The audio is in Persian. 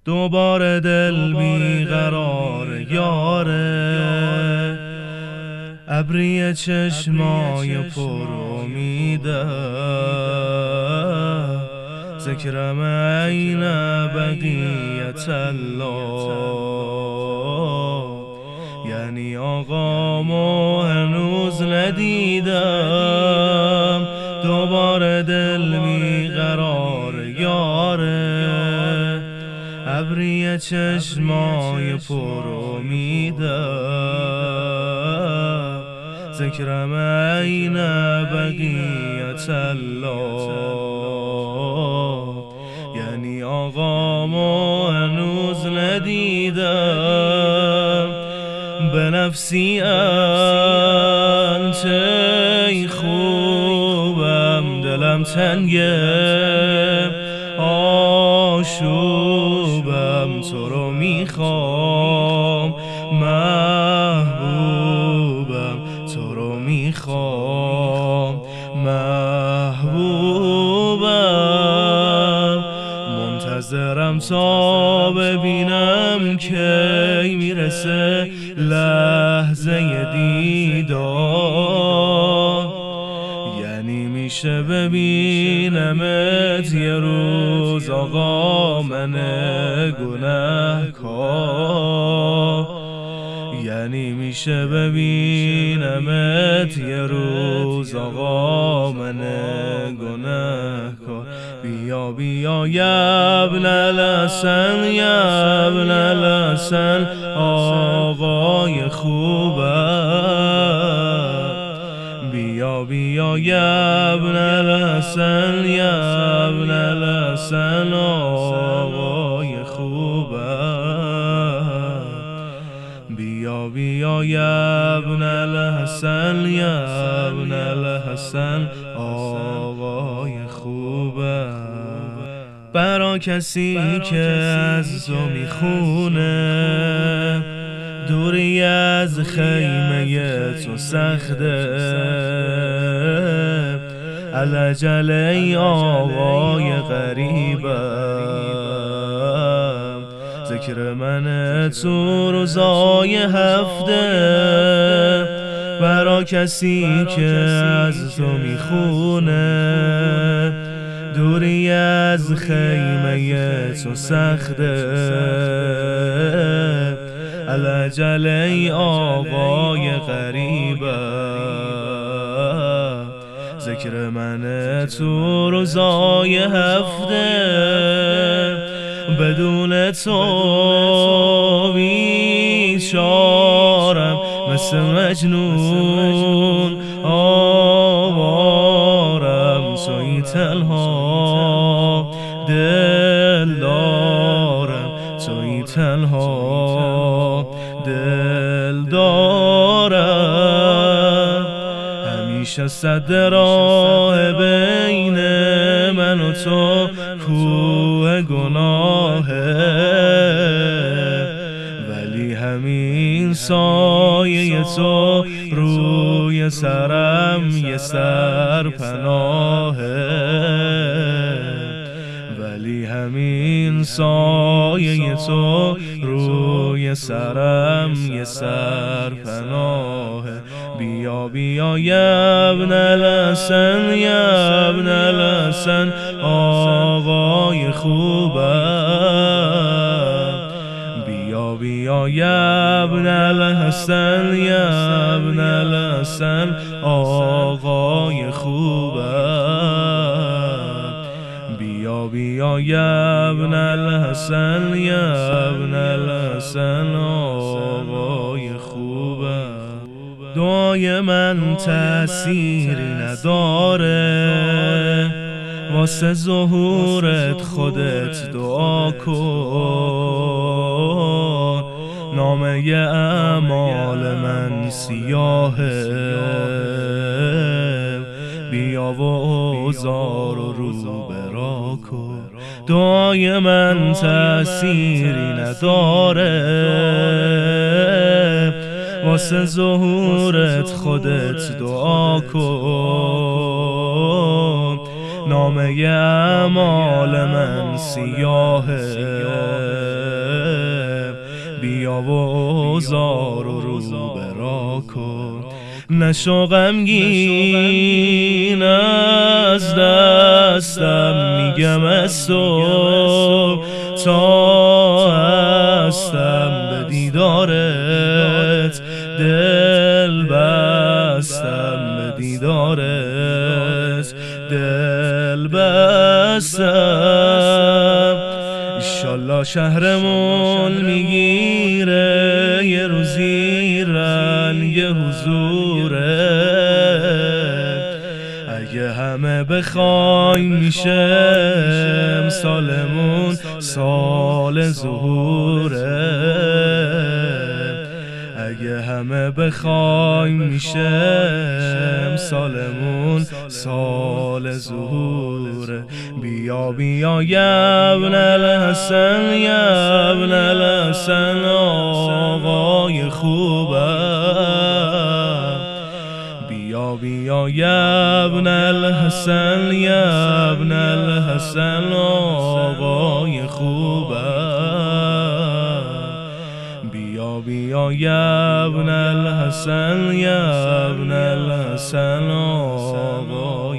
دوباره دل بیقرار یاره، ابری چشمای پر امیده، ذکرم عین بقیت الله. یعنی آقامو هنوز ندیدم، دوباره دل بیقرار یاره، ابری چشمای پر امیده، ذکرم عین بقیت الله. یعنی آقامو هنوز ندیدم، به نفسی انت ای خوبم، دلم تنگه آشوبم، تو رو میخوام محبوبم، تو رو میخوام محبوبم. منتظرم تا ببینم کی میرسه لحظه دیدار. یعنی میشه ببینمت یه روز آقا من گنهکار، یعنی میشه ببینمت یه روز آقا من گنهکار. بیا بیا یا ابن الحسن، یا ابن الحسن، آقای خوبم. بیا بیا یا ابن الحسن، یا ابن الحسن، آقای خوبم. بیا بیا یا ابن الحسن، یا ابن الحسن، آقای خوبم. برا کسی که از تو میخونه، دوری از خیمه تو سخته، العجل ای آقای غریبم، ذکر من تو روزای هفته. برا کسی که از تو میخونه، دوری از خیمه تو سخته، العجل ای آقای غریبم، ذکر من تو روزای هفته. بدون تو بیچارم مثل مجنون آوارم، تویی تنها دل دارم، تویی تنها دل دارم. همیشه صد راه بین من و تو کوه گناهه، ولی همین سایه تو روی سرم یه سرپناهه، ولی همین سایه تو روی سرم یه سرپناهه. بیا بیا یا ابن الحسن، یا ابن الحسن، آقای خوبم. بیا بیا یا ابن الحسن، یا ابن الحسن، آقای خوبم. بیا بیا یا ابن الحسن، یا ابن الحسن، آقای خوبم. دعای من تأثیری نداره، واسه ظهورت خودت دعا کن. نامه اعمال من سیاهه، بیا و اوزار رو برا کن. دعای من تأثیری نداره، واسه ظهورت خودت دعا کن. نامه اعمال من سیاهه، بیا و اوزار و رو برا کن. نشو غمگین از دستم، میگم از تو تا هستم به دیدارت، دل بستم به دیدارت، دل بستم. ایشالله شهرمون میگیره یه روزی رنگ حضوره، اگه همه بخوایم میشه سالمون سال ظهوره، اگه همه بخوایم میشه سالمون سال ظهوره. بیا بیا یا ابن الحسن، یا ابن الحسن آقای خوبم. بیا بیا یا ابن الحسن، یا ابن الحسن آقای خوبم. بیا بیا یا ابن الحسن، یا ابن الحسن آقای